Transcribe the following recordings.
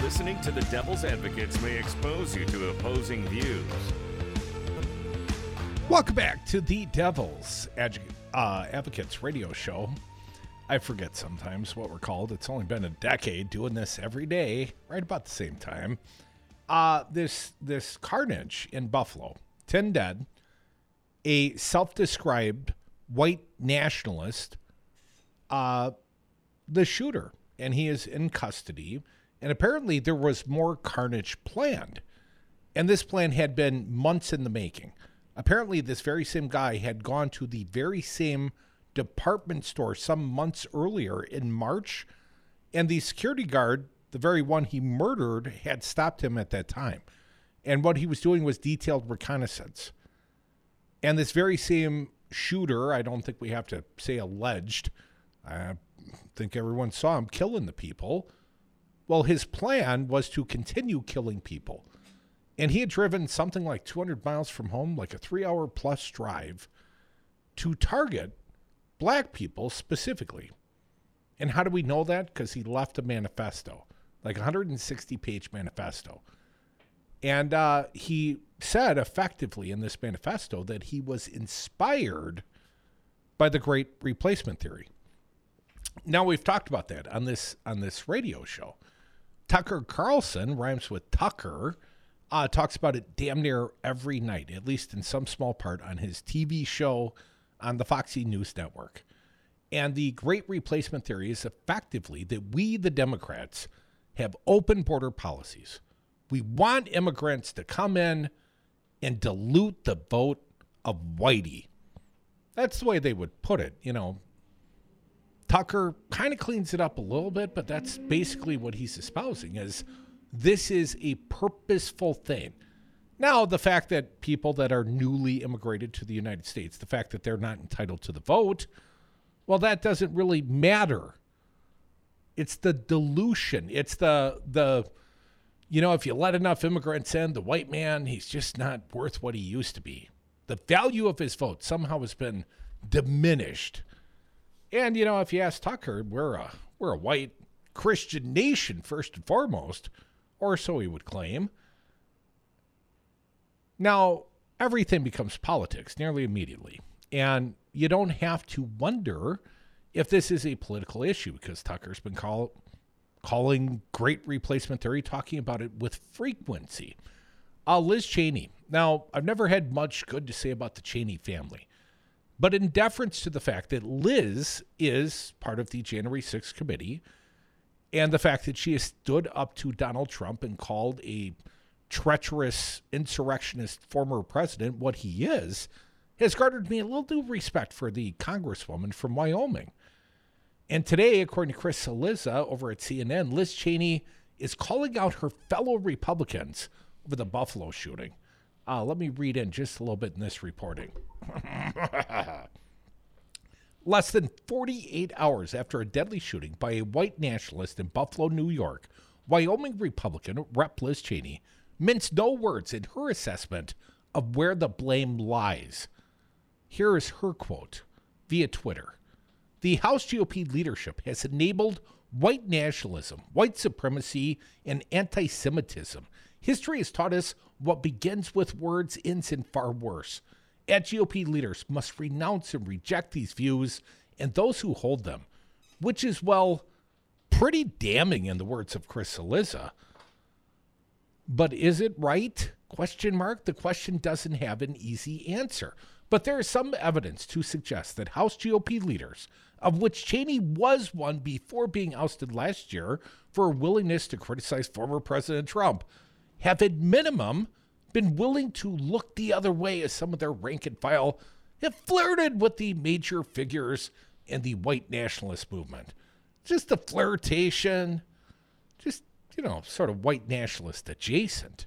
Listening to the Devil's Advocates may expose you to opposing views. Welcome back to the Devil's Advocates radio show. I forget sometimes what we're called. It's only been a decade doing this every day, right about the same time. This carnage in Buffalo, 10 dead, a self-described white nationalist, the shooter, and he is in custody. And apparently there was more carnage planned. And this plan had been months in the making. Apparently this very same guy had gone to the very same department store some months earlier in March. And the security guard, the very one he murdered, had stopped him at that time. And what he was doing was detailed reconnaissance. And this very same shooter, I don't think we have to say alleged, I think everyone saw him killing the people. Well, his plan was to continue killing people. And he had driven something like 200 miles from home, like a 3-hour plus drive, to target black people specifically. And how do we know that? Because he left a manifesto, like a 160-page manifesto. And he said effectively in this manifesto that he was inspired by the Great Replacement Theory. Now, we've talked about that on this radio show. Tucker Carlson, rhymes with Tucker, talks about it damn near every night, at least in some small part, on his TV show on the Foxy News Network. And the Great Replacement Theory is effectively that we, the Democrats, have open border policies. We want immigrants to come in and dilute the vote of whitey. That's the way they would put it, you know. Tucker kind of cleans it up a little bit, but that's basically what he's espousing, is this is a purposeful thing. Now, the fact that people that are newly immigrated to the United States, the fact that they're not entitled to the vote, well, that doesn't really matter. It's the dilution. It's the you know, if you let enough immigrants in, the white man, he's just not worth what he used to be. The value of his vote somehow has been diminished. And, you know, if you ask Tucker, we're a white Christian nation, first and foremost, or so he would claim. Now, everything becomes politics nearly immediately. And you don't have to wonder if this is a political issue, because Tucker's been calling Great Replacement Theory, talking about it with frequency. Liz Cheney. Now, I've never had much good to say about the Cheney family. But in deference to the fact that Liz is part of the January 6th committee, and the fact that she has stood up to Donald Trump and called a treacherous insurrectionist former president what he is, has garnered me a little due respect for the congresswoman from Wyoming. And today, according to Chris Cillizza over at CNN, Liz Cheney is calling out her fellow Republicans over the Buffalo shooting. Let me read in just a little bit in this reporting. Less than 48 hours after a deadly shooting by a white nationalist in Buffalo, New York, Wyoming Republican Rep. Liz Cheney minced no words in her assessment of where the blame lies. Here is her quote via Twitter. The House GOP leadership has enabled white nationalism, white supremacy, and anti-Semitism. History has taught us what begins with words ends in far worse. At GOP leaders must renounce and reject these views and those who hold them, which is, well, pretty damning in the words of Chris Cillizza. But is it right? Question mark. The question doesn't have an easy answer. But there is some evidence to suggest that House GOP leaders, of which Cheney was one before being ousted last year for a willingness to criticize former President Trump, have at minimum been willing to look the other way as some of their rank and file have flirted with the major figures in the white nationalist movement. Just a flirtation, just, you know, sort of white nationalist adjacent.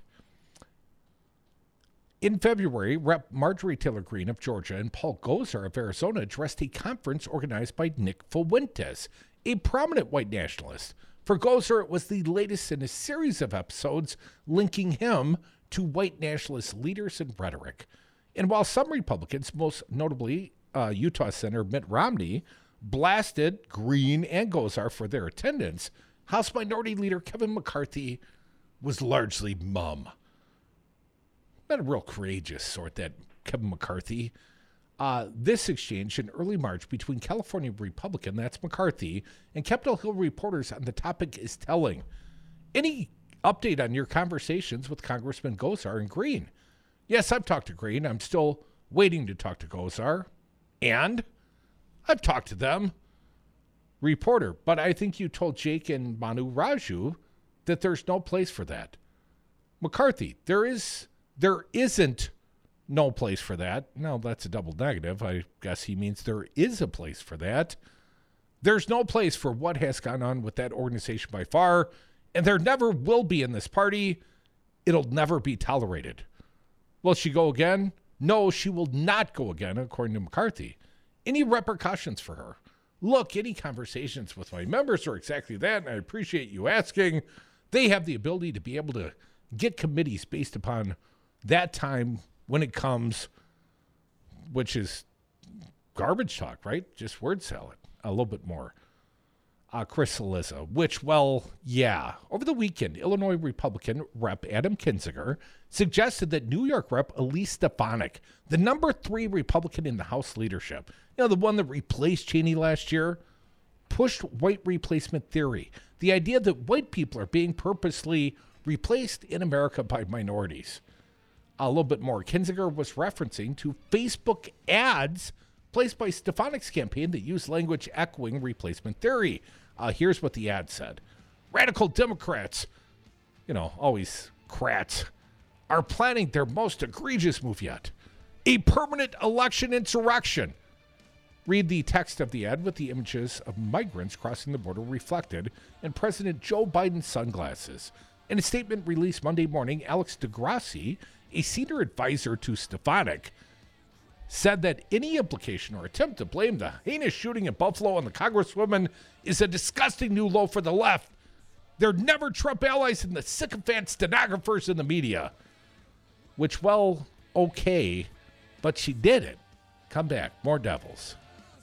In February, Rep. Marjorie Taylor Greene of Georgia and Paul Gosar of Arizona addressed a conference organized by Nick Fuentes, a prominent white nationalist. For Gosar, it was the latest in a series of episodes linking him to white nationalist leaders and rhetoric. And while some Republicans, most notably Utah Senator Mitt Romney, blasted Greene and Gosar for their attendance, House Minority Leader Kevin McCarthy was largely mum. Not a real courageous sort, that Kevin McCarthy. This exchange in early March between California Republican, that's McCarthy, and Capitol Hill reporters on the topic is telling. Any update on your conversations with Congressman Gosar and Green? Yes, I've talked to Green. I'm still waiting to talk to Gosar. And I've talked to them. Reporter, but I think you told Jake and Manu Raju that there's no place for that. McCarthy, there isn't no place for that. No, that's a double negative. I guess he means there is a place for that. There's no place for what has gone on with that organization by far, and there never will be in this party. It'll never be tolerated. Will she go again? No, she will not go again, according to McCarthy. Any repercussions for her? Look, any conversations with my members are exactly that, and I appreciate you asking. They have the ability to be able to get committees based upon that time when it comes, which is garbage talk, right? Just word salad, a little bit more. Chris Cillizza, which, well, yeah. Over the weekend, Illinois Republican Rep. Adam Kinzinger suggested that New York Rep. Elise Stefanik, the number 3 Republican in the House leadership, the one that replaced Cheney last year, pushed white replacement theory. The idea that white people are being purposely replaced in America by minorities. A little bit more. Kinzinger was referencing to Facebook ads placed by Stefanik's campaign that used language echoing replacement theory. Here's what the ad said. Radical Democrats, always crats, are planning their most egregious move yet. A permanent election insurrection. Read the text of the ad with the images of migrants crossing the border reflected in President Joe Biden's sunglasses. In a statement released Monday morning, Alex DeGrassi, a senior advisor to Stefanik, said that any implication or attempt to blame the heinous shooting in Buffalo on the Congresswoman is a disgusting new low for the left. They're never Trump allies and the sycophant stenographers in the media. Which, well, okay, but she did it. Come back. More Devils.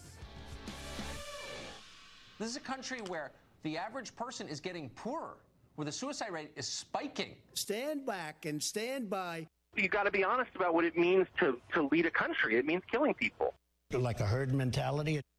This is a country where the average person is getting poorer, where the suicide rate is spiking. Stand back and stand by. You got to be honest about what it means to lead a country. It means killing people. Like a herd mentality.